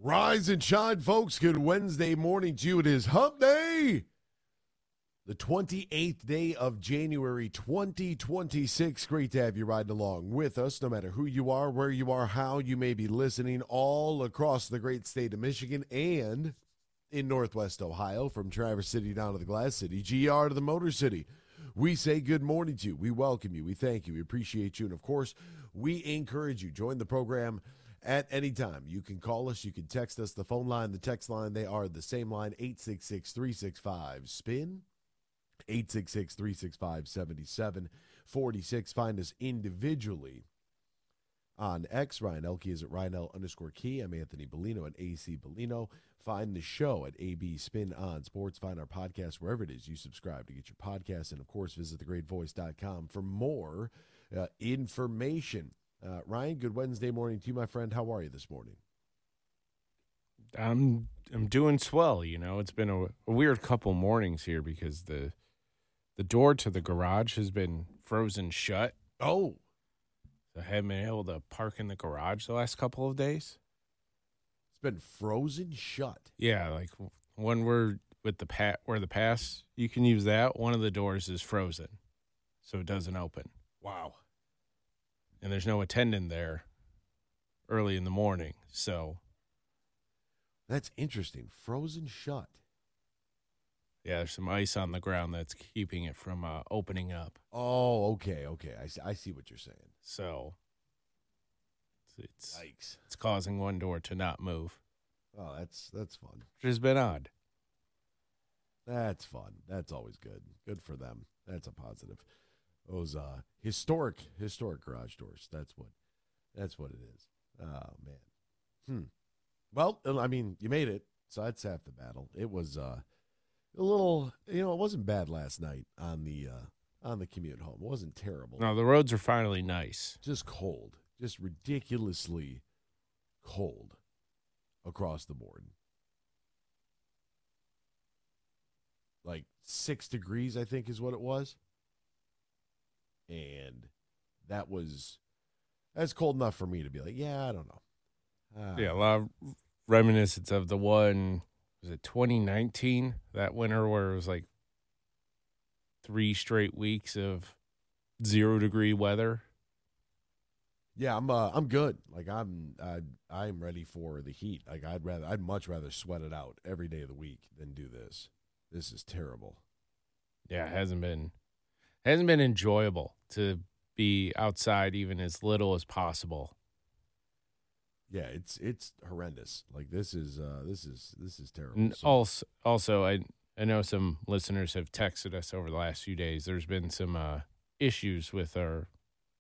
Rise and shine, folks. Good Wednesday morning to you. It is Hump Day, the 28th day of January 2026. Great to have you riding along with us, no matter who you are, where you are, how you may be listening, all across the great state of Michigan and in Northwest Ohio, from Traverse City down to the Glass City, GR to the Motor City. We say good morning to you. We welcome you. We thank you. We appreciate you. And, of course, we encourage you. Join the program at any time. You can call us. You can text us. The phone line, the text line, they are the same line, 866-365-SPIN, 866-365-7746. Find us individually on X. Ryan Elke is at RyanL_Key. I'm Anthony Bellino at AC Bellino. Find the show at AB Spin on Sports. Find our podcast wherever it is you subscribe to get your podcast. And, of course, visit thegreatvoice.com for more information. Ryan, good Wednesday morning to you, my friend. How are you this morning? I'm doing swell. You know, it's been a weird couple mornings here because the door to the garage has been frozen shut. Oh. So I haven't been able to park in the garage the last couple of days. It's been frozen shut. Yeah, like when we're with where the pass, you can use that. One of the doors is frozen, so it doesn't open. Wow. And there's no attendant there early in the morning, so. That's interesting. Frozen shut. Yeah, there's some ice on the ground that's keeping it from opening up. Oh, okay. I see what you're saying. So it's Yikes. It's causing one door to not move. Oh, that's fun. Which has been odd. That's fun. That's always good. Good for them. That's a positive. Those historic garage doors. That's what it is. Oh man. Well, I mean, you made it, so that's half the battle. It was a little, it wasn't bad last night on the commute home. It wasn't terrible. No, the roads are finally nice. Just cold. Just ridiculously cold across the board. Like 6 degrees, I think, is what it was. And that's cold enough for me to be like, yeah, I don't know. Yeah, a lot of reminiscence of the one, was it 2019, that winter where it was like 3 straight weeks of 0-degree weather. Yeah, I'm good. Like I'm ready for the heat. Like I'd much rather sweat it out every day of the week than do this. This is terrible. Yeah, it hasn't been enjoyable to be outside even as little as possible. Yeah, it's horrendous. Like this is terrible. Also, I know some listeners have texted us over the last few days. There's been some issues with our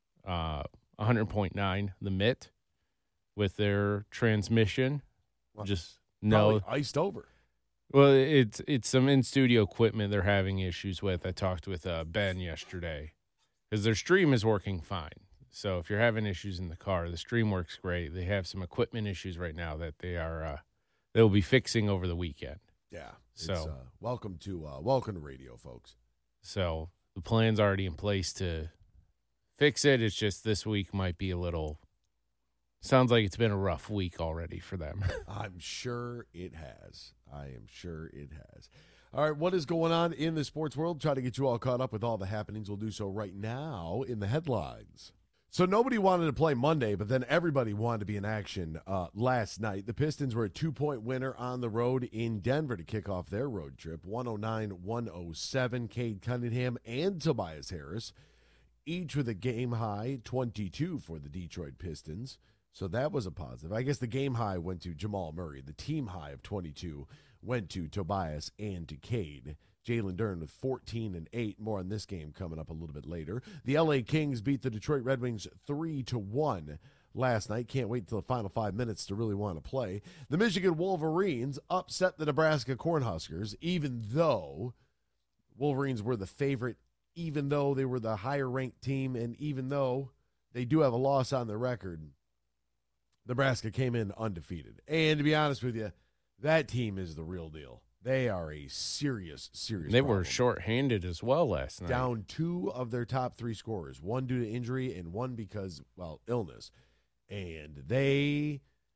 100.9, the MIT, with their transmission. Well, just no iced over. Well, it's some in-studio equipment they're having issues with. I talked with Ben yesterday because their stream is working fine. So if you're having issues in the car, the stream works great. They have some equipment issues right now that they'll be fixing over the weekend. Yeah. So welcome to radio, folks. So the plan's already in place to fix it. It's just this week might be a little. Sounds like it's been a rough week already for them. I'm sure it has. All right, what is going on in the sports world? Try to get you all caught up with all the happenings. We'll do so right now in the headlines. So nobody wanted to play Monday, but then everybody wanted to be in action last night. The Pistons were a 2-point winner on the road in Denver to kick off their road trip, 109-107. Cade Cunningham and Tobias Harris, each with a game-high 22 for the Detroit Pistons. So that was a positive. I guess the game high went to Jamal Murray. The team high of 22 went to Tobias and to Cade. Jalen Duren with 14 and 8. More on this game coming up a little bit later. The LA Kings beat the Detroit Red Wings 3-1 last night. Can't wait until the final 5 minutes to really want to play. The Michigan Wolverines upset the Nebraska Cornhuskers, even though Wolverines were the favorite, even though they were the higher-ranked team, and even though they do have a loss on their record. Nebraska came in undefeated. And to be honest with you, that team is the real deal. They are a serious They problem. were shorthanded as well last night. Down 2 of their top 3 scorers, one due to injury and one because, well, illness. And they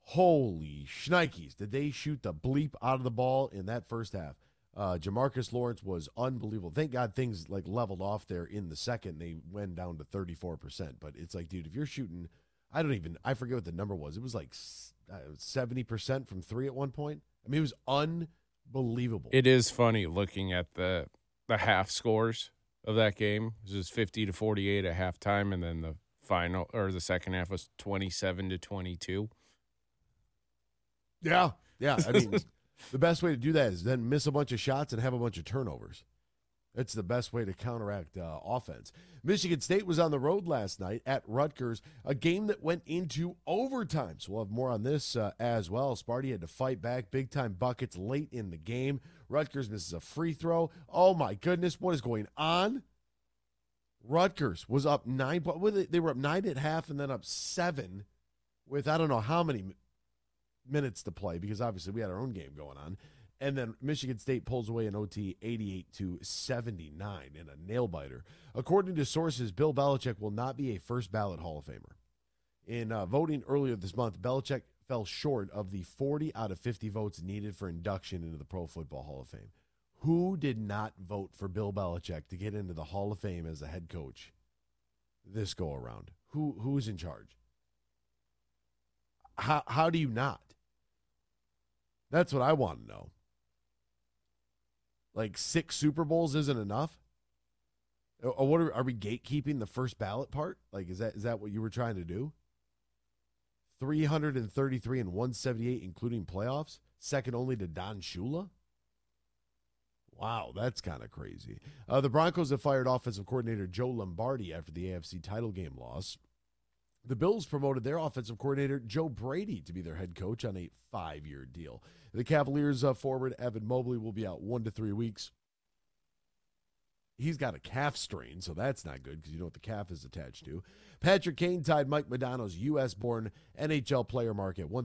Holy shnikes. Did they shoot the bleep out of the ball in that first half? Jamarcus Lawrence was unbelievable. Thank God things like leveled off there in the second. They went down to 34%. But it's like, dude, if you're shooting, I forget what the number was. It was like 70% from three at one point. I mean, it was unbelievable. It is funny looking at the half scores of that game. It was 50-48 at halftime, and then the final or the second half was 27-22. Yeah. I mean, the best way to do that is then miss a bunch of shots and have a bunch of turnovers. That's the best way to counteract offense. Michigan State was on the road last night at Rutgers, a game that went into overtime. So we'll have more on this as well. Sparty had to fight back, big-time buckets late in the game. Rutgers misses a free throw. Oh, my goodness, what is going on? Rutgers was up 9. They were up 9 at half and then up 7 with I don't know how many minutes to play because obviously we had our own game going on. And then Michigan State pulls away an OT 88-79 in a nail-biter. According to sources, Bill Belichick will not be a first-ballot Hall of Famer. In voting earlier this month, Belichick fell short of the 40 out of 50 votes needed for induction into the Pro Football Hall of Fame. Who did not vote for Bill Belichick to get into the Hall of Fame as a head coach this go-around? Who's in charge? How do you not? That's what I want to know. Like 6 Super Bowls isn't enough? What are we gatekeeping the first ballot part? Like is that what you were trying to do? 333 and 178 including playoffs, second only to Don Shula? Wow, that's kind of crazy. The Broncos have fired offensive coordinator Joe Lombardi after the AFC title game loss. The Bills promoted their offensive coordinator, Joe Brady, to be their head coach on a 5-year deal. The Cavaliers forward, Evan Mobley, will be out 1 to 3 weeks. He's got a calf strain, so that's not good because you know what the calf is attached to. Patrick Kane tied Mike Modano's U.S.-born NHL player mark at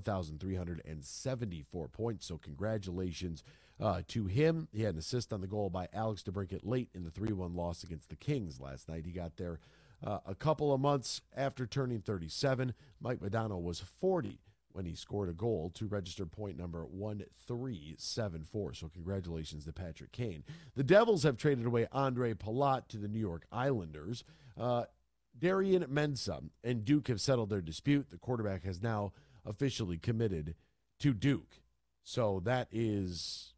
1,374 points, so congratulations to him. He had an assist on the goal by Alex DeBrincat late in the 3-1 loss against the Kings last night. He got there a couple of months after turning 37. Mike Modano was 40 when he scored a goal to register point number 1374. So congratulations to Patrick Kane. The Devils have traded away Andre Palat to the New York Islanders. Darian Mensah and Duke have settled their dispute. The quarterback has now officially committed to Duke. So that is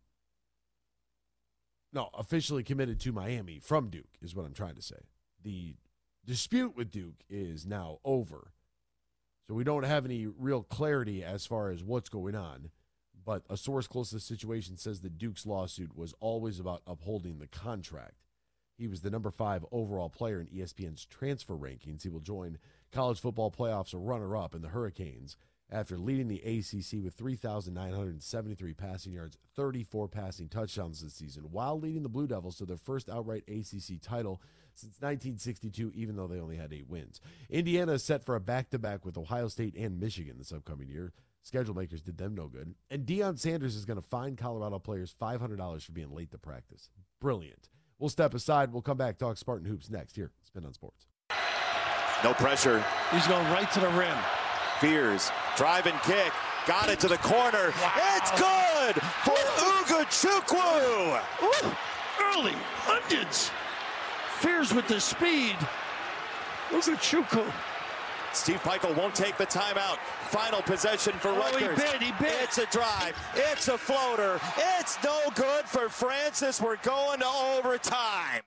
officially committed to Miami from Duke is what I'm trying to say. The dispute with Duke is now over. So we don't have any real clarity as far as what's going on. But a source close to the situation says that Duke's lawsuit was always about upholding the contract. He was the number 5 overall player in ESPN's transfer rankings. He will join college football playoffs a runner-up in the Hurricanes after leading the ACC with 3,973 passing yards, 34 passing touchdowns this season, while leading the Blue Devils to their first outright ACC title since 1962, even though they only had 8 wins. Indiana is set for a back-to-back with Ohio State and Michigan this upcoming year. Schedule makers did them no good. And Deion Sanders is going to fine Colorado players $500 for being late to practice. Brilliant. We'll step aside. We'll come back, talk Spartan Hoops next here. Spin on Sports. No pressure. He's going right to the rim. Fears. Drive and kick. Got it to the corner. Wow. It's good for Uga Chukwu. Early. Onions. Fears with the speed. Uga Chukwu. Steve Pikiell won't take the timeout. Final possession for Rutgers. He bit. It's a drive. It's a floater. It's no good for Francis. We're going to overtime.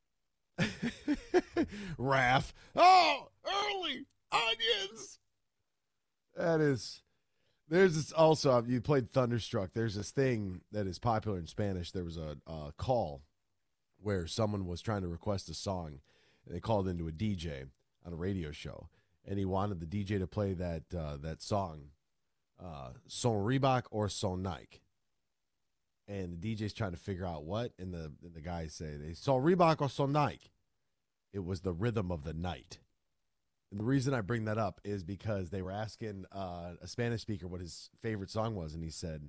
Raph. Oh, early onions. There's this also, you played Thunderstruck. There's this thing that is popular in Spanish. There was a call where someone was trying to request a song. And they called into a DJ on a radio show. And he wanted the DJ to play that song, Son Reebok or Son Nike. And the DJ's trying to figure out what, and the guys say, Son Reebok or Son Nike. It was the rhythm of the night. And the reason I bring that up is because they were asking a Spanish speaker what his favorite song was, and he said,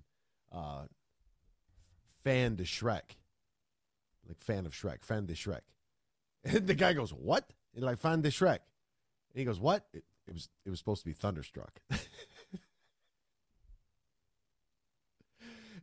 Fan de Shrek. Like fan of Shrek, Fan de Shrek. And the guy goes, what? And like, Fan de Shrek. And he goes, what? It was supposed to be Thunderstruck.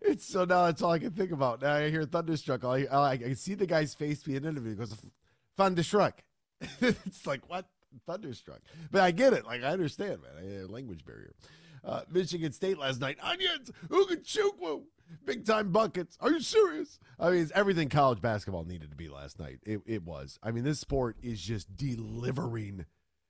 It's so now that's all I can think about. Now I hear Thunderstruck. I can see the guy's face being interviewed. He goes, Thunderstruck. It's like, what? Thunderstruck. But I get it. Like, I understand, man. Language barrier. Michigan State last night. Onions. Ugachukwu. Big time buckets. Are you serious? I mean, it's everything college basketball needed to be last night. It was. I mean, this sport is just delivering.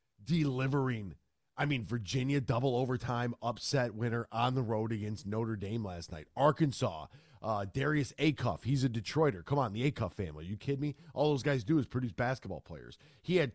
I mean, Virginia double overtime upset winner on the road against Notre Dame last night. Arkansas, Darius Acuff, he's a Detroiter. Come on, the Acuff family. Are you kidding me? All those guys do is produce basketball players. He had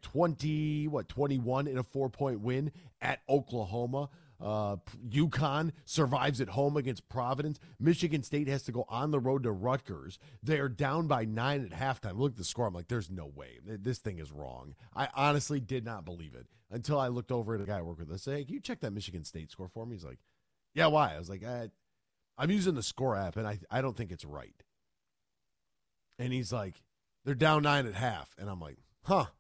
21 in a 4-point win at Oklahoma. UConn survives at home against Providence. Michigan State has to go on the road to Rutgers. They're down by 9 at halftime. Look at the score. I'm like, there's no way. This thing is wrong. I honestly did not believe it until I looked over at a guy I work with. I said, hey, can you check that Michigan State score for me? He's like, yeah, why? I was like, I'm using the score app, and I don't think it's right. And he's like, they're down 9 at half. And I'm like,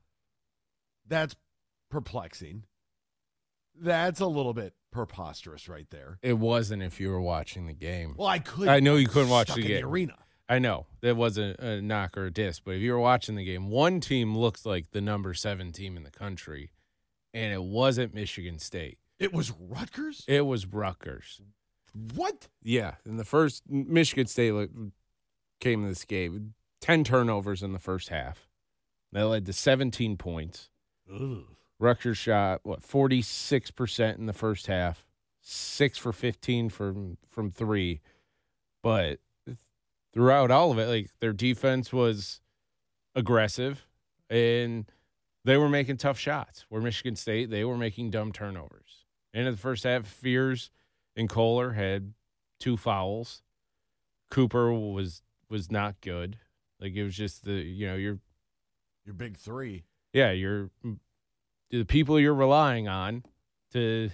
that's perplexing. That's a little bit preposterous right there. It wasn't if you were watching the game. Well, I know you couldn't watch the in game. The arena. I know. That wasn't a knock or a diss, but if you were watching the game, one team looks like the number 7 team in the country, and it wasn't Michigan State. It was Rutgers? It was Rutgers. What? Yeah. In the first, Michigan State came to this game, 10 turnovers in the first half. That led to 17 points. Ugh. Rutgers shot, 46% in the first half, 6 for 15 from 3. But throughout all of it, their defense was aggressive, and they were making tough shots. Where Michigan State, they were making dumb turnovers. And in the first half, Fears and Kohler had 2 fouls. Cooper was not good. It was just your big 3. Yeah, the people you're relying on to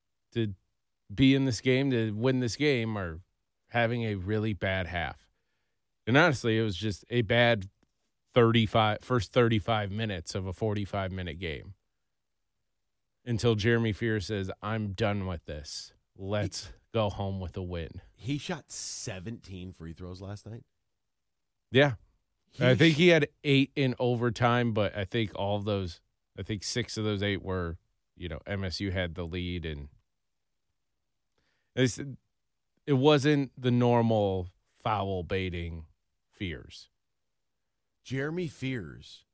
be in this game, to win this game, are having a really bad half. And honestly, it was just a bad first 35 minutes of a 45-minute game until Jeremy Fears says, I'm done with this. Let's go home with a win. He shot 17 free throws last night? Yeah. I think he had 8 in overtime, but I think 6 of those 8 were, MSU had the lead, and it wasn't the normal foul baiting Fears. Jeremy Fears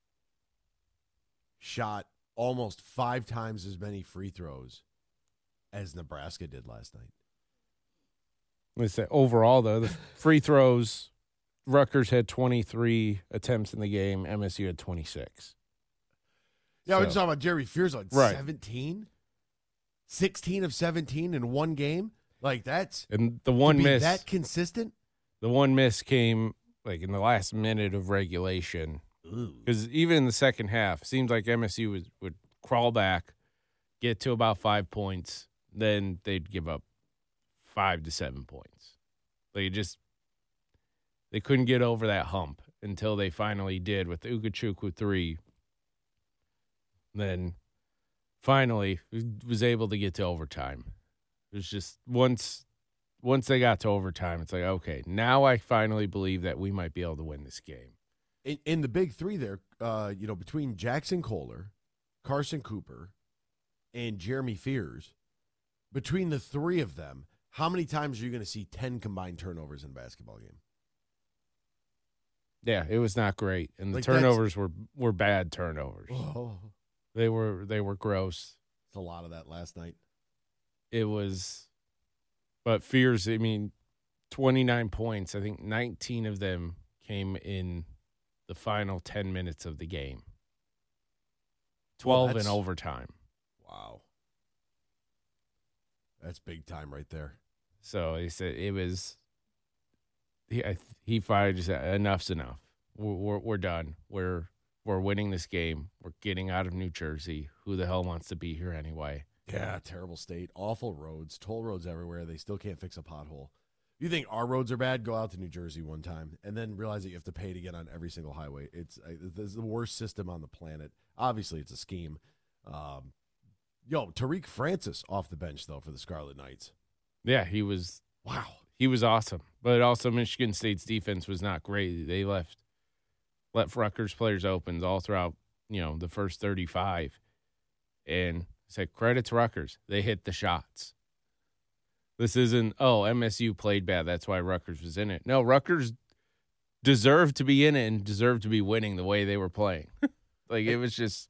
shot almost 5 times as many free throws as Nebraska did last night. Let's say overall, though, the free throws, Rutgers had 23 attempts in the game. MSU had 26. Yeah, we're just talking about Jeremy Fears, right. 17? 16 of 17 in one game? That's and the one miss that consistent? The one miss came in the last minute of regulation. Because even in the second half, it seemed like MSU would crawl back, get to about 5 points, then they'd give up 5 to 7 points. They couldn't get over that hump until they finally did with Ugachukwu 3. Then finally was able to get to overtime. It was just once they got to overtime, it's like, okay, now I finally believe that we might be able to win this game. In the big 3 there, between Jackson Kohler, Carson Cooper, and Jeremy Fears, between the 3 of them, how many times are you going to see 10 combined turnovers in a basketball game? Yeah, it was not great, and the turnovers were bad turnovers. Oh. They were gross. It's a lot of that last night. It was, but Fears, 29 points. I think 19 of them came in the final 10 minutes of the game. 12 in overtime. Wow. That's big time right there. So he said it was. He finally just said, enough's enough. We're done. We're winning this game. We're getting out of New Jersey. Who the hell wants to be here anyway? Yeah, terrible state. Awful roads. Toll roads everywhere. They still can't fix a pothole. You think our roads are bad? Go out to New Jersey one time and then realize that you have to pay to get on every single highway. It's the worst system on the planet. Obviously, it's a scheme. Tariq Francis off the bench, though, for the Scarlet Knights. Yeah, he was. Wow. He was awesome. But also Michigan State's defense was not great. They let Rutgers players open all throughout, the first 35. And said, credit to Rutgers. They hit the shots. This isn't, MSU played bad. That's why Rutgers was in it. No, Rutgers deserved to be in it and deserved to be winning the way they were playing. It was just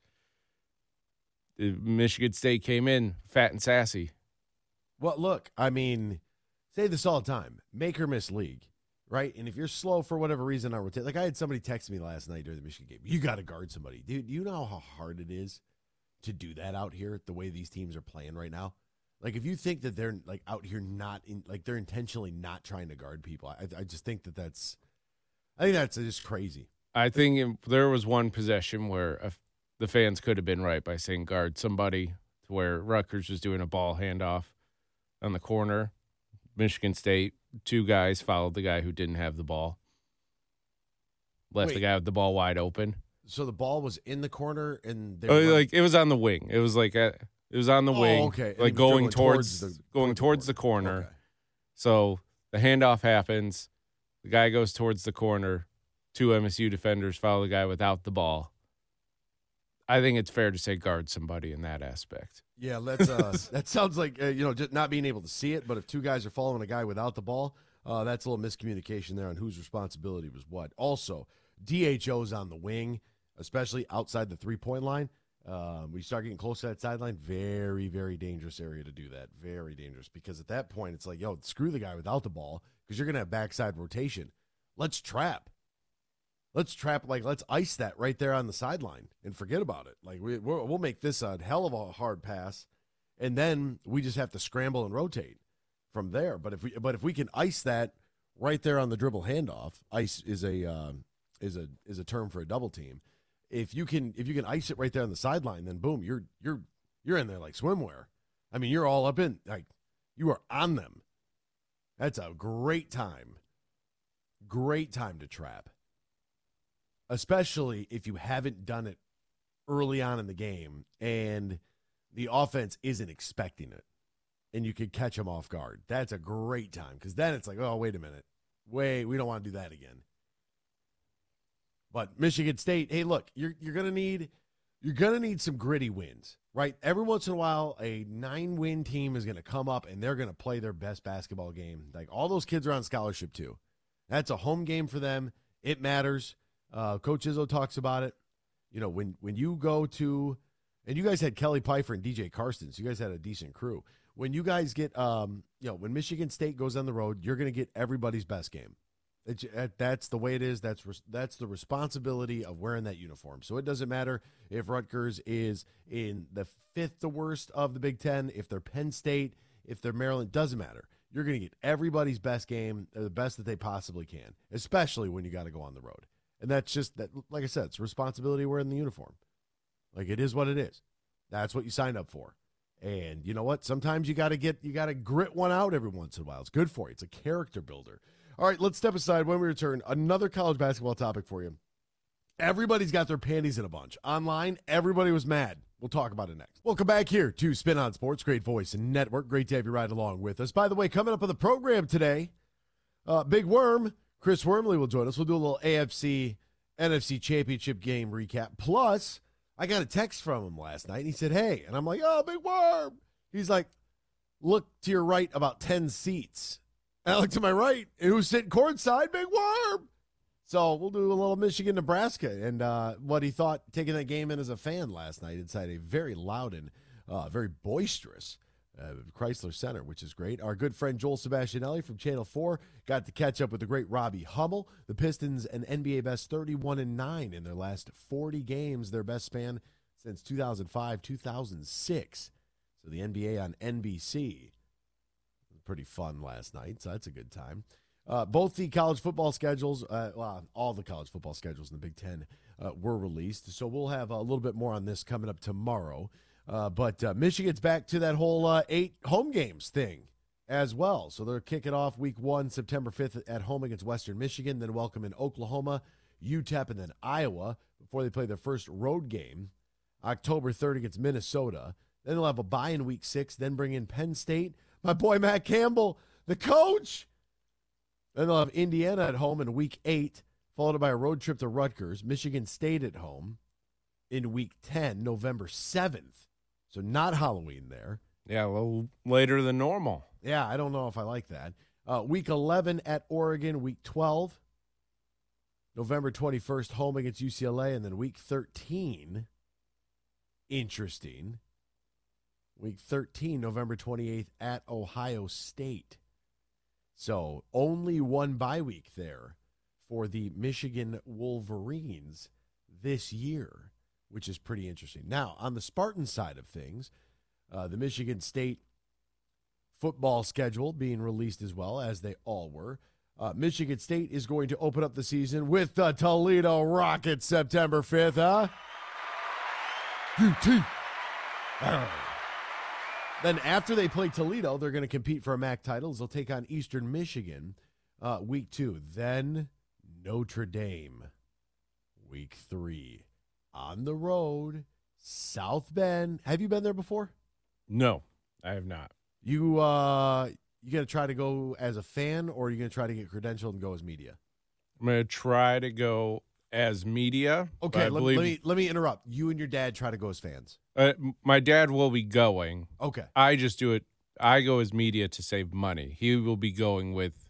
Michigan State came in fat and sassy. Well, look, I mean, say this all the time. Make or miss league, right? And if you're slow for whatever reason on rotation, I had somebody text me last night during the Michigan game. You got to guard somebody. Dude, you know how hard it is to do that out here, the way these teams are playing right now? If you think that they're, out here not in, they're intentionally not trying to guard people, I just think that's just crazy. I think there was one possession where the fans could have been right by saying guard somebody, to where Rutgers was doing a ball handoff on the corner. Michigan State, 2 guys followed the guy who didn't have the ball. Left the guy with the ball wide open. So the ball was in the corner, and it was on the wing. It was it was on the wing, okay. going towards the corner. Okay. So the handoff happens. The guy goes towards the corner. 2 MSU defenders follow the guy without the ball. I think it's fair to say guard somebody in that aspect. Yeah, that's that sounds like just not being able to see it. But if 2 guys are following a guy without the ball, that's a little miscommunication there on whose responsibility was what. Also, DHO's on the wing, especially outside the 3-point line. We start getting close to that sideline. Very, very dangerous area to do that. Very dangerous, because at that point it's screw the guy without the ball, because you're gonna have backside rotation. Let's trap. Let's ice that right there on the sideline and forget about it. We'll make this a hell of a hard pass, and then we just have to scramble and rotate from there. But if we can ice that right there on the dribble handoff, ice is a term for a double team. If you can ice it right there on the sideline, then boom, you're in there like swimwear. I mean, you're all up in, you are on them. That's a great time to trap. Especially if you haven't done it early on in the game and the offense isn't expecting it, and you could catch them off guard. That's a great time, because then it's wait a minute. We don't want to do that again. But Michigan State, hey, look, you're gonna need some gritty wins, right? Every once in a while, a 9-win team is gonna come up and they're gonna play their best basketball game. All those kids are on scholarship too. That's a home game for them. It matters. Coach Izzo talks about it. When you go to, and you guys had Kelly Pfeiffer and DJ Karsten, so you guys had a decent crew. When you guys get, when Michigan State goes on the road, you're going to get everybody's best game. That's the way it is. That's the responsibility of wearing that uniform. So it doesn't matter if Rutgers is in the 5th the worst of the Big Ten, if they're Penn State, if they're Maryland, doesn't matter. You're going to get everybody's best game, the best that they possibly can, especially when you got to go on the road. And that's just that. Like I said, it's a responsibility wearing the uniform. It is what it is. That's what you signed up for. And you know what? Sometimes you got to grit one out every once in a while. It's good for you. It's a character builder. All right, let's step aside. When we return, another college basketball topic for you. Everybody's got their panties in a bunch. Online, everybody was mad. We'll talk about it next. Welcome back here to Spin on Sports. Great voice and network. Great to have you ride along with us. By the way, coming up on the program today, Big Worm, Chris Wormley will join us. We'll do a little AFC, NFC championship game recap. Plus, I got a text from him last night, and he said, hey. And I'm like, oh, Big Worm. He's like, look to your right about 10 seats. And I look to my right, and who's sitting courtside? Big Worm. So we'll do a little Michigan-Nebraska and what he thought taking that game in as a fan last night inside a very loud and very boisterous Chrysler Center, which is great. Our good friend Joel Sebastianelli from Channel 4 got to catch up with the great Robbie Hummel. The Pistons, an NBA best 31-9 in their last 40 games, their best span since 2005-2006. So the NBA on NBC. Pretty fun last night, so that's a good time. Both the college football schedules, all the college football schedules in the Big Ten were released, so we'll have a little bit more on this coming up tomorrow. But Michigan's back to that whole 8 home games thing as well. So they're kicking off week 1, September 5th at home against Western Michigan, then welcome in Oklahoma, UTEP, and then Iowa before they play their first road game, October 3rd against Minnesota. Then they'll have a bye in week 6, then bring in Penn State. My boy Matt Campbell, the coach. Then they'll have Indiana at home in week 8, followed by a road trip to Rutgers. Michigan State at home in week 10, November 7th. So not Halloween there. Yeah, a little later than normal. Yeah, I don't know if I like that. Week 11 at Oregon, week 12, November 21st, home against UCLA, and then week 13, interesting, week 13, November 28th at Ohio State. So only one bye week there for the Michigan Wolverines this year, which is pretty interesting. Now, on the Spartan side of things, the Michigan State football schedule being released as well, as they all were. Michigan State is going to open up the season with the Toledo Rockets September 5th, UT. Then after they play Toledo, they're going to compete for a MAC title. They'll take on Eastern Michigan week 2. Then Notre Dame week 3. On the road, South Bend. Have you been there before? No, I have not. You going to try to go as a fan, or are you going to try to get credentialed and go as media? I'm going to try to go as media. Okay, let me interrupt. You and your dad try to go as fans. My dad will be going. Okay. I just do it. I go as media to save money. He will be going with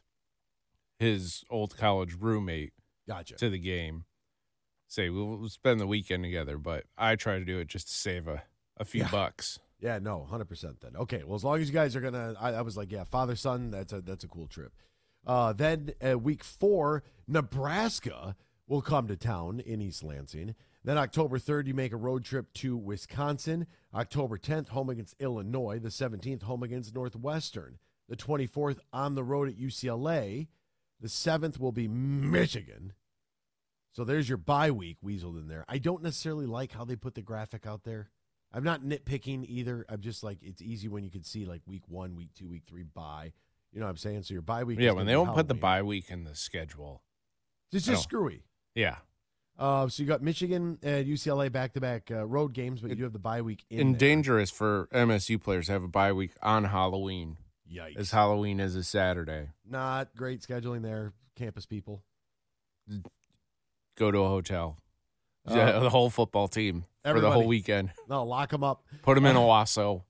his old college roommate Gotcha. to the game. Say, we'll spend the weekend together, but I try to do it just to save a few bucks. Yeah, no, 100% then. Okay, well, as long as you guys are going to, I was like, yeah, father-son, that's a cool trip. Then week 4, Nebraska will come to town in East Lansing. Then October 3rd, you make a road trip to Wisconsin. October 10th, home against Illinois. The 17th, home against Northwestern. The 24th, on the road at UCLA. The 7th will be Michigan. So there's your bye week weaseled in there. I don't necessarily like how they put the graphic out there. I'm not nitpicking either. I'm just like, it's easy when you can see like week 1, week 2, week 3 bye. You know what I'm saying? So your bye week. Yeah, when they don't put the bye week in the schedule. It's just screwy. Yeah. So you got Michigan and UCLA back-to-back road games, but you have the bye week in And there. dangerous for MSU players to have a bye week on Halloween. Yikes. As Halloween is a Saturday. Not great scheduling there, campus people. Go to a hotel. The whole football team for the whole weekend. No, lock them up. Put them in Owasso.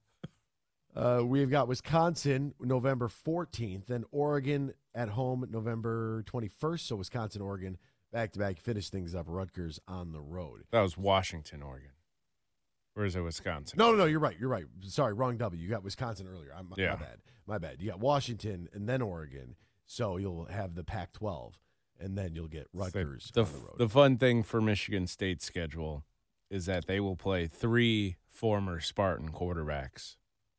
We've got Wisconsin November 14th, then Oregon at home November 21st. So Wisconsin, Oregon, back-to-back, finish things up. Rutgers on the road. That was Washington, Oregon. Or is it Wisconsin? No, you're right. Sorry, wrong W. You got Wisconsin earlier. Yeah. My bad. You got Washington and then Oregon. So you'll have the Pac-12, and then you'll get Rutgers on the road. The fun thing for Michigan State's schedule is that they will play 3 former Spartan quarterbacks.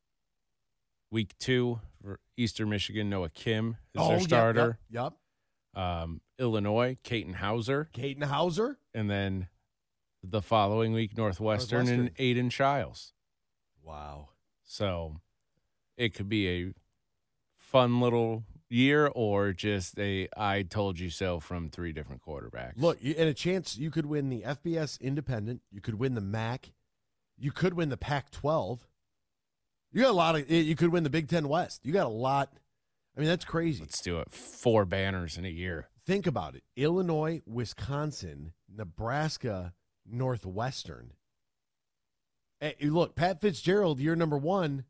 Week 2, for Eastern Michigan, Noah Kim is their starter. Yep. Illinois, Caton Hauser. And then the following week, Northwestern. And Aiden Childs. Wow. So it could be a fun little year or just a I told you so from 3 different quarterbacks. Look, and a chance you could win the FBS Independent. You could win the MAC. You could win the Pac-12. You got a lot of. You could win the Big Ten West. You got a lot. I mean, that's crazy. Let's do it. 4 banners in a year. Think about it. Illinois, Wisconsin, Nebraska, Northwestern. Hey, look, Pat Fitzgerald, year number 1.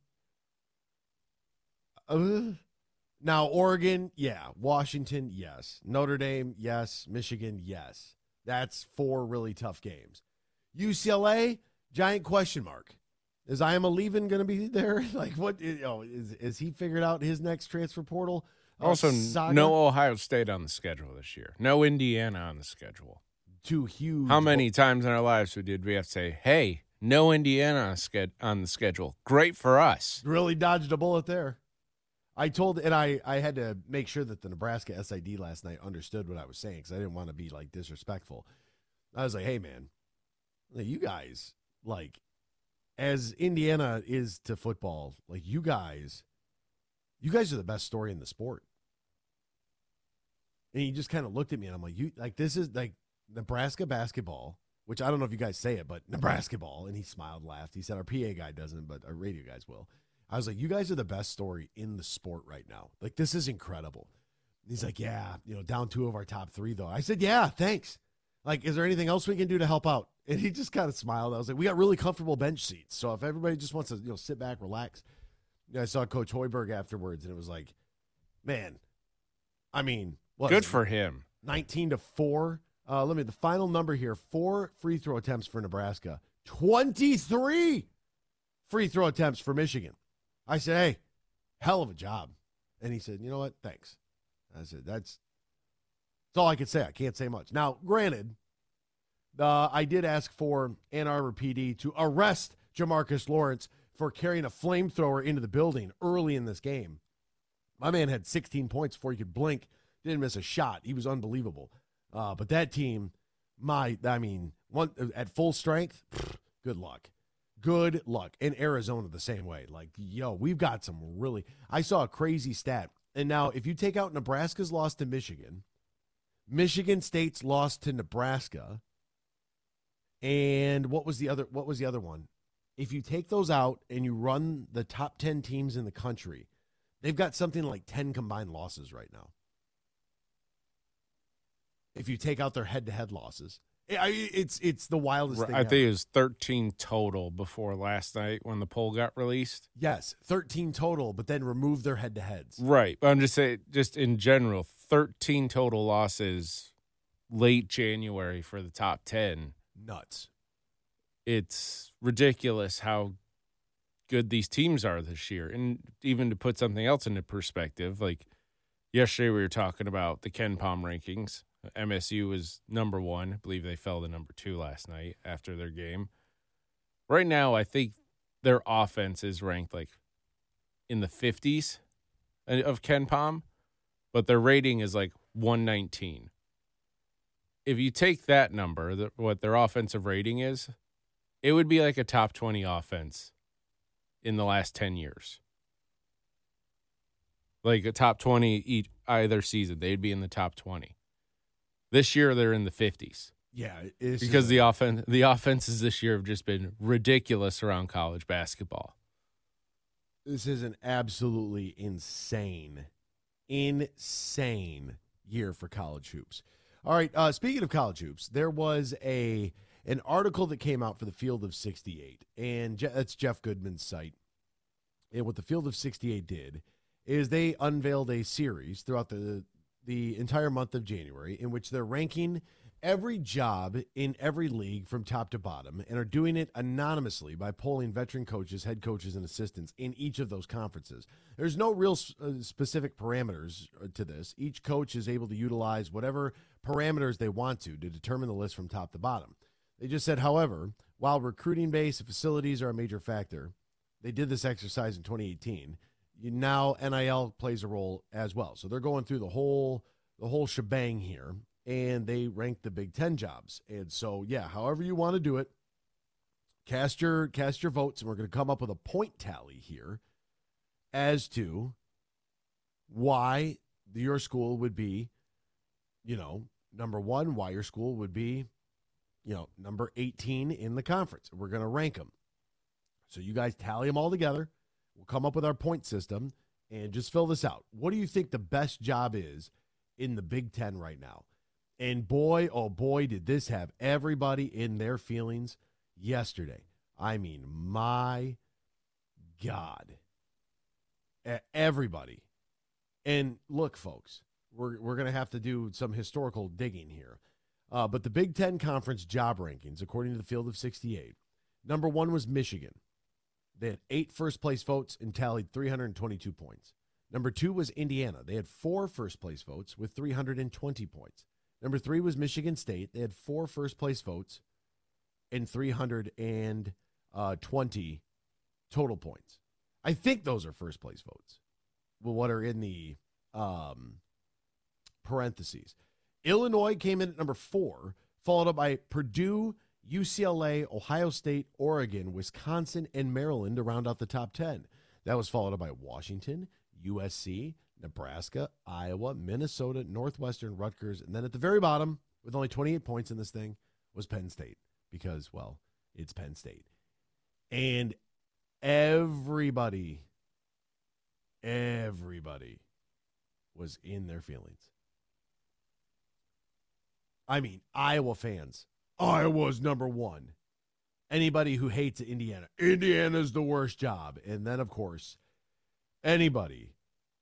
Now, Oregon, yeah. Washington, yes. Notre Dame, yes. Michigan, yes. That's 4 really tough games. UCLA, giant question mark. Is Iamaleavin going to be there? Like, what? Is he figured out his next transfer portal? Also, saga? no Ohio State on the schedule this year. No Indiana on the schedule. 2 huge. How many times in our lives did we have to say, hey, no Indiana on the schedule? Great for us. Really dodged a bullet there. I had to make sure that the Nebraska SID last night understood what I was saying because I didn't want to be, like, disrespectful. I was like, hey, man, you guys, like, as Indiana is to football, like, you guys are the best story in the sport. And he just kind of looked at me, and I'm like, this is, like, Nebraska basketball, which I don't know if you guys say it, but Nebraska ball. And he smiled, laughed. He said, our PA guy doesn't, but our radio guys will. I was like, you guys are the best story in the sport right now. Like, this is incredible. He's like, yeah, down 2 of our top 3, though. I said, yeah, thanks. Like, is there anything else we can do to help out? And he just kind of smiled. I was like, we got really comfortable bench seats. So if everybody just wants to, sit back, relax. I saw Coach Hoiberg afterwards, and it was like, man, I mean, good for him. 19-4. The final number here, 4 free throw attempts for Nebraska, 23 free throw attempts for Michigan. I said, hey, hell of a job. And he said, you know what? Thanks. I said, that's all I could say. I can't say much. Now, granted, I did ask for Ann Arbor PD to arrest Jamarcus Lawrence for carrying a flamethrower into the building early in this game. My man had 16 points before he could blink. Didn't miss a shot. He was unbelievable. But that team, at full strength, good luck. Good luck. And Arizona the same way. Like, we've got some really – I saw a crazy stat. And now if you take out Nebraska's loss to Michigan, Michigan State's loss to Nebraska, and what was the other one? If you take those out and you run the top 10 teams in the country, they've got something like 10 combined losses right now. If you take out their head-to-head losses. It's the wildest thing I ever. think it was 13 total before last night when the poll got released. Yes, 13 total, but then remove their head-to-heads. Right. But I'm just saying, just in general, 13 total losses late January for the top 10. Nuts. It's ridiculous how good these teams are this year. And even to put something else into perspective, like yesterday we were talking about the Ken Pom rankings. MSU was number 1. I believe they fell to number 2 last night after their game. Right now, I think their offense is ranked like in the 50s of Ken Pom, but their rating is like 119. If you take that number, what their offensive rating is, it would be like a top 20 offense in the last 10 years. Like a top 20 either season, they'd be in the top 20. This year, they're in the 50s. Yeah. Because the offenses this year have just been ridiculous around college basketball. This is an absolutely insane year for college hoops. All right, speaking of college hoops, there was an article that came out for the Field of 68, and that's Jeff Goodman's site. And what the Field of 68 did is they unveiled a series throughout the entire month of January in which they're ranking every job in every league from top to bottom and are doing it anonymously by polling veteran coaches, head coaches, and assistants in each of those conferences. There's no real specific parameters to this. Each coach is able to utilize whatever parameters they want to determine the list from top to bottom. They just said, however, while recruiting base and facilities are a major factor, they did this exercise in 2018. Now NIL plays a role as well. So they're going through the whole shebang here, and they rank the Big Ten jobs. And so, yeah, however you want to do it, cast your votes, and we're going to come up with a point tally here as to why your school would be, number 1, why your school would be, number 18 in the conference. We're going to rank them. So you guys tally them all together. We'll come up with our point system and just fill this out. What do you think the best job is in the Big Ten right now? And boy, oh boy, did this have everybody in their feelings yesterday. I mean, my God. Everybody. And look, folks, we're going to have to do some historical digging here. But the Big Ten Conference job rankings, according to the Field of 68, number 1 was Michigan. They had 8 first-place votes and tallied 322 points. Number 2 was Indiana. They had 4 first-place votes with 320 points. Number 3 was Michigan State. They had 4 first-place votes and 320 total points. I think those are first-place votes. Well, what are in the parentheses. Illinois came in at number 4, followed up by Purdue, UCLA, Ohio State, Oregon, Wisconsin, and Maryland to round out the top 10. That was followed up by Washington, USC, Nebraska, Iowa, Minnesota, Northwestern, Rutgers, and then at the very bottom, with only 28 points in this thing, was Penn State because, well, it's Penn State. And everybody was in their feelings. I mean, Iowa fans, Iowa's number one. Anybody who hates Indiana, Indiana's the worst job. And then, of course, anybody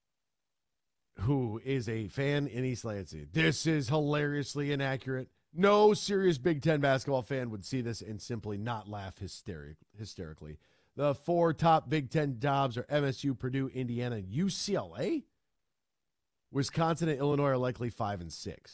who is a fan in East Lansing, this is hilariously inaccurate. No serious Big Ten basketball fan would see this and simply not laugh hysterically. The 4 top Big Ten jobs are MSU, Purdue, Indiana, and UCLA. Wisconsin and Illinois are likely 5 and 6.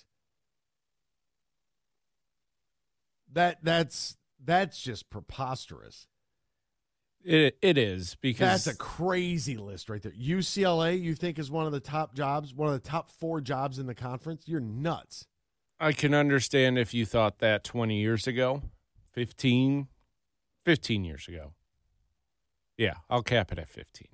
That's just preposterous. It is, because that's a crazy list right there. UCLA, you think, is one of the top jobs, one of the top 4 jobs in the conference? You're nuts. I can understand if you thought that 20 years ago, 15 years ago. Yeah, I'll cap it at 15.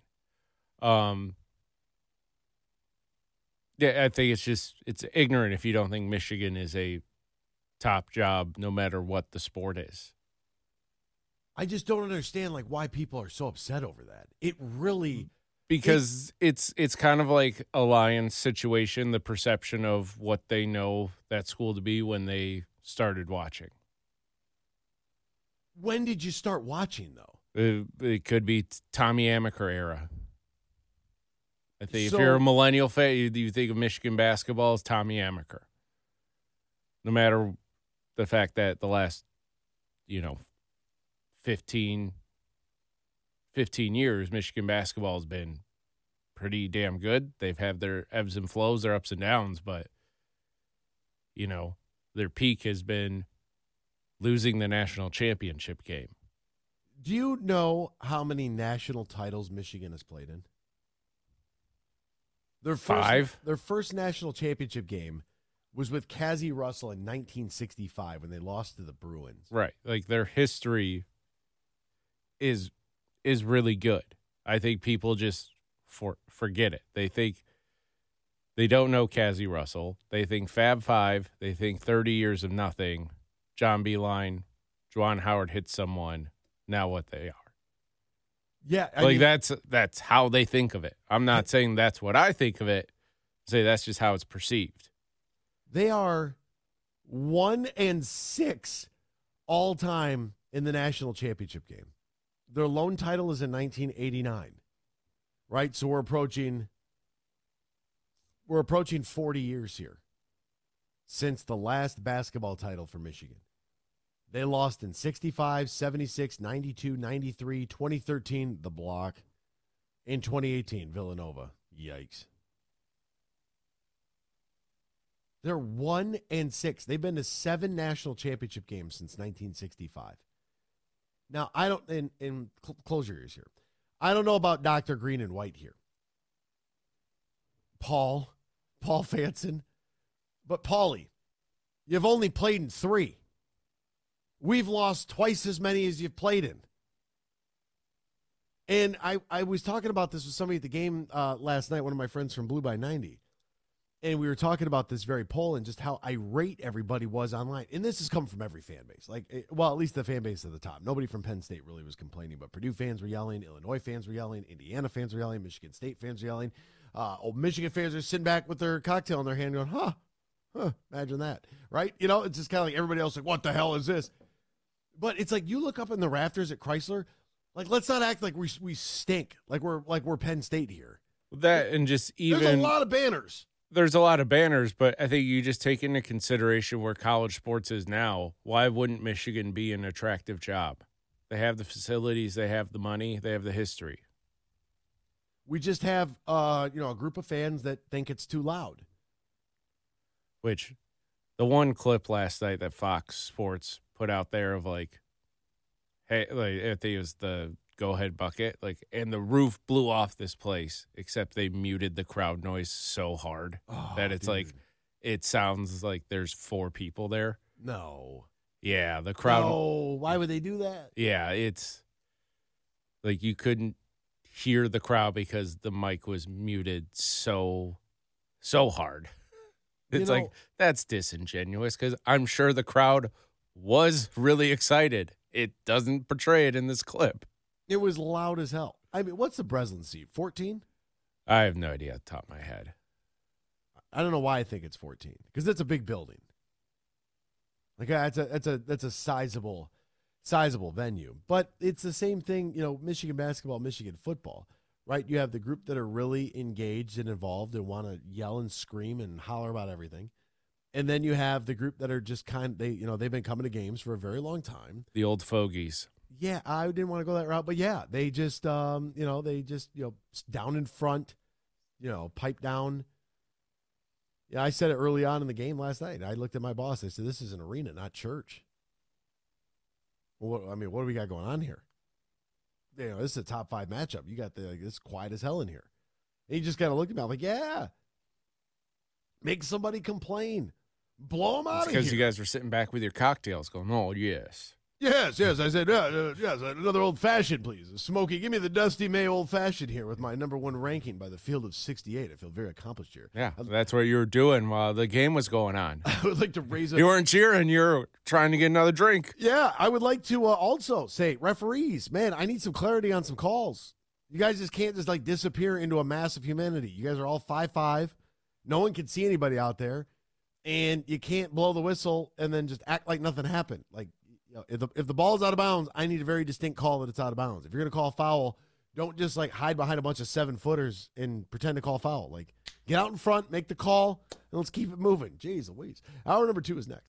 Yeah, I think it's ignorant if you don't think Michigan is a top job no matter what the sport is. I just don't understand why people are so upset over that. It really, because it's kind of like a Lions situation, the perception of what they know that school to be when they started watching. When did you start watching, though? It could be Tommy Amaker era. I think if you're a millennial fan, you think of Michigan basketball as Tommy Amaker. No matter the fact that the last, 15 years, Michigan basketball has been pretty damn good. They've had their ebbs and flows, their ups and downs, but, their peak has been losing the national championship game. Do you know how many national titles Michigan has played in? Their first, 5. Their first national championship game was with Cazzie Russell in 1965 when they lost to the Bruins. Right. Their history is really good. I think people just forget it. They think they don't know Cazzie Russell. They think Fab Five. They think 30 years of nothing. John Beilein, Juwan Howard hit someone. Now what they are. Yeah. I mean, that's how they think of it. I'm not saying that's what I think of it. I say that's just how it's perceived. They are 1 and 6 all time in the national championship game. Their lone title is in 1989, right? So we're approaching 40 years here since the last basketball title for Michigan. They lost in 65, 76, 92, 93, 2013, the block. In 2018, Villanova. Yikes. They're 1 and 6. They've been to 7 national championship games since 1965. Now, I don't, and close your ears here. I don't know about Dr. Green and White here. Paul Fanson. But, Paulie, you've only played in 3. We've lost twice as many as you've played in. And I was talking about this with somebody at the game last night, one of my friends from Blue by 90. And we were talking about this very poll and just how irate everybody was online. And this has come from every fan base. At least the fan base at the top. Nobody from Penn State really was complaining, but Purdue fans were yelling, Illinois fans were yelling, Indiana fans were yelling, Michigan State fans were yelling. Old Michigan fans are sitting back with their cocktail in their hand going, huh, imagine that, right? It's just kind of like everybody else what the hell is this? But it's like you look up in the rafters at Chrysler, let's not act like we stink, like we're Penn State here. That and just even there's a lot of banners. There's a lot of banners, but I think you just take into consideration where college sports is now. Why wouldn't Michigan be an attractive job? They have the facilities, they have the money, they have the history. We just have a group of fans that think it's too loud. Which the one clip last night that Fox Sports put out there of hey, I think it was the go-ahead bucket, and the roof blew off this place, except they muted the crowd noise so hard that it's dude. It sounds like there's 4 people there. No. Yeah, the crowd. No, why would they do that? Yeah, it's you couldn't hear the crowd because the mic was muted so hard. It's that's disingenuous because I'm sure the crowd was really excited. It doesn't portray it in this clip. It was loud as hell. I mean, what's the Breslin seat? 14? I have no idea at the top of my head. I don't know why I think it's 14 because it's a big building. Like that's a sizable venue. But it's the same thing, Michigan basketball, Michigan football, right? You have the group that are really engaged and involved and want to yell and scream and holler about everything. And then you have the group that are just they've been coming to games for a very long time. The old fogies. Yeah, I didn't want to go that route, but yeah, they just down in front, pipe down. Yeah, I said it early on in the game last night. I looked at my boss. I said, "This is an arena, not church." Well, what do we got going on here? This is a top 5 matchup. You got it's quiet as hell in here. And he just kind of looked at me. I'm like, "Yeah, make somebody complain, blow them out of here." Because you guys were sitting back with your cocktails, going, "Oh yes." Yes. I said, yes, another old-fashioned, please. Smokey, give me the Dusty May old-fashioned here with my number 1 ranking by the field of 68. I feel very accomplished here. Yeah, that's what you were doing while the game was going on. I would like to raise You weren't cheering. You were trying to get another drink. Yeah, I would like to also say, referees, man, I need some clarity on some calls. You guys just can't just, disappear into a mass of humanity. You guys are all 5'5". No one can see anybody out there. And you can't blow the whistle and then just act like nothing happened. If the ball's out of bounds, I need a very distinct call that it's out of bounds. If you're going to call a foul, don't just hide behind a bunch of 7-footers and pretend to call a foul. Get out in front, make the call, and let's keep it moving. Jeez Louise. Hour number 2 is next.